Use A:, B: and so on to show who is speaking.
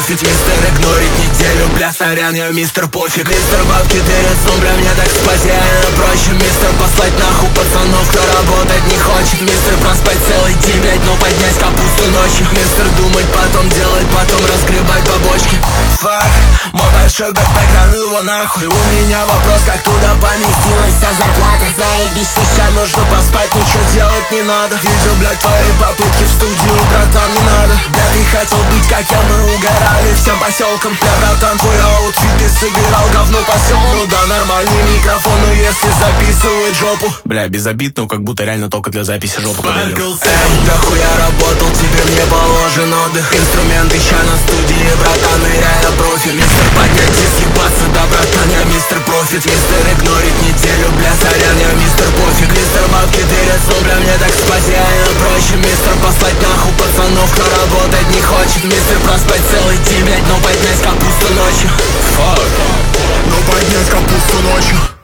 A: профит. Мистер игнорит неделю, бля, сорян, я мистер пофиг. Мистер бабки тырят сон, бля, мне так спать реально проще. Мистер послать нахуй пацанов, кто работать не хочет. Мистер проспать целый день, блядь, но поднять капусту ночью. Мистер думать, потом делать, потом разгребать побочки. Фак, мой большой бэкпэк, да ну его нахуй. У меня вопрос, как туда поместилась вся зарплата. Заебись, сейчас нужно поспать, ничего делать не надо. Видел, блядь, твои попытки в студию, братан, не надо. Бля, ты хотел быть как я, мы угорали всем поселком. Бля, братан, твой аутфит, ты сыграл говно по селу. Ну да, нормальный микрофон, но если записывать жопу. Бля, без обид, ну как будто реально только для записи жопу подарил. Да хуя работал, теперь мне положен отдых. Инструменты ща на студии, братан, и реально профи. Мистер поднять и съебаться, да, братан, я мистер профит. Мистер игнорит неделю, бля, сорян, я мистер пофиг. Мистер бабки тырят сон, бля, мне так спать реально проще. Мистер послать нахуй пацанов, кто работать не хочет. Мистер проспать целый день, блядь, но поднять капусту ночью. Фак, но поднять капусту ночью.